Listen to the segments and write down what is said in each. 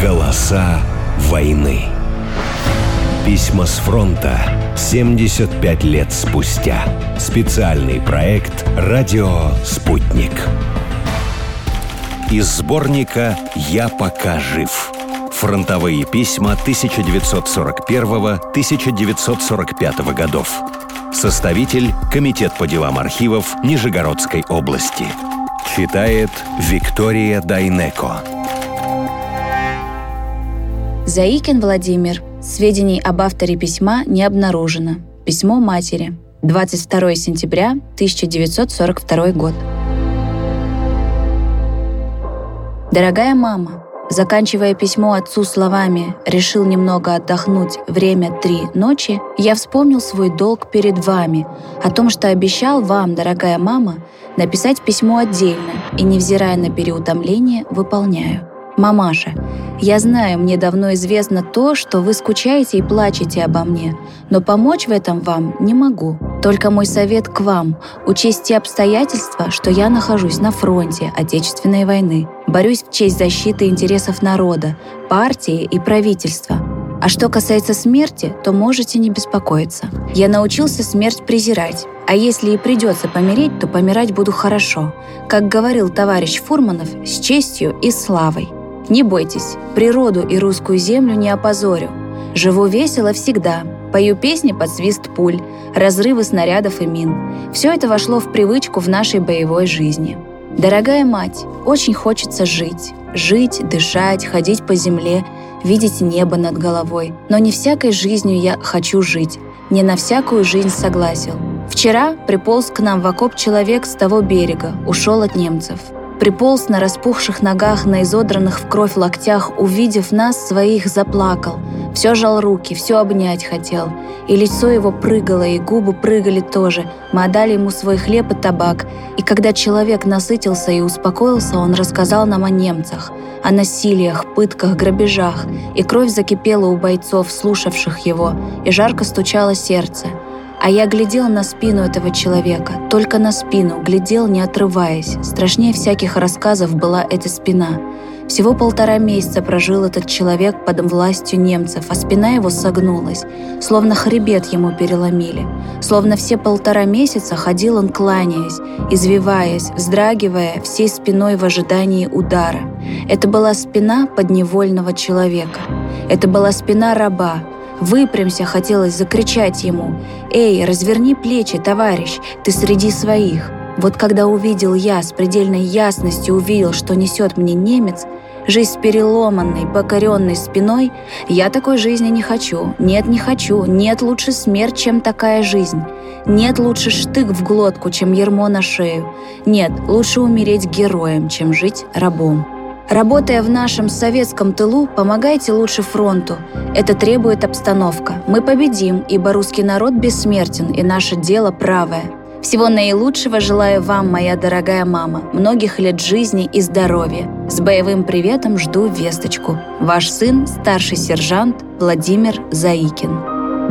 Голоса войны. Письма с фронта 75 лет спустя. Специальный проект «Радио Спутник». Из сборника «Я пока жив». Фронтовые письма 1941-1945 годов. Составитель – Комитет по делам архивов Нижегородской области. Читает Виктория Дайнеко. Заикин Владимир. Сведений об авторе письма не обнаружено. Письмо матери. 22 сентября 1942 год. Дорогая мама, заканчивая письмо отцу словами «решил немного отдохнуть, время 3 ночи», я вспомнил свой долг перед вами, о том, что обещал вам, дорогая мама, написать письмо отдельно и, невзирая на переутомление, выполняю. Мамаша, я знаю, мне давно известно то, что вы скучаете и плачете обо мне, но помочь в этом вам не могу. Только мой совет к вам – учесть те обстоятельства, что я нахожусь на фронте Отечественной войны, борюсь в честь защиты интересов народа, партии и правительства. А что касается смерти, то можете не беспокоиться. Я научился смерть презирать, а если и придется помереть, то помирать буду хорошо, как говорил товарищ Фурманов, с честью и славой. Не бойтесь, природу и русскую землю не опозорю. Живу весело всегда, пою песни под свист пуль, разрывы снарядов и мин. Все это вошло в привычку в нашей боевой жизни. Дорогая мать, очень хочется жить. Жить, дышать, ходить по земле, видеть небо над головой. Но не всякой жизнью я хочу жить, не на всякую жизнь согласен. Вчера приполз к нам в окоп человек с того берега, ушел от немцев. Приполз на распухших ногах, на изодранных в кровь локтях, увидев нас, своих заплакал. Все жал руки, все обнять хотел. И лицо его прыгало, и губы прыгали тоже. Мы отдали ему свой хлеб и табак. И когда человек насытился и успокоился, он рассказал нам о немцах, о насилиях, пытках, грабежах. И кровь закипела у бойцов, слушавших его, и жарко стучало сердце. А я глядел на спину этого человека, только на спину, глядел, не отрываясь. Страшнее всяких рассказов была эта спина. Всего 1,5 месяца прожил этот человек под властью немцев, а спина его согнулась, словно хребет ему переломили. Словно все 1,5 месяца ходил он, кланяясь, извиваясь, вздрагивая всей спиной в ожидании удара. Это была спина подневольного человека. Это была спина раба. Выпрямся, хотелось закричать ему: «Эй, разверни плечи, товарищ, ты среди своих». Вот когда увидел я, с предельной ясностью увидел, что несет мне немец, жизнь с переломанной, покоренной спиной, я такой жизни не хочу. Нет, не хочу. Нет, лучше смерть, чем такая жизнь. Нет, лучше штык в глотку, чем ярмо на шею. Нет, лучше умереть героем, чем жить рабом. Работая в нашем советском тылу, помогайте лучше фронту. Это требует обстановка. Мы победим, ибо русский народ бессмертен, и наше дело правое. Всего наилучшего желаю вам, моя дорогая мама, многих лет жизни и здоровья. С боевым приветом жду весточку. Ваш сын, старший сержант Владимир Заикин.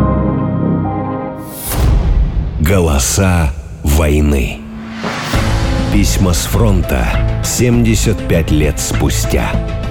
Голоса войны. Письма с фронта 75 лет спустя.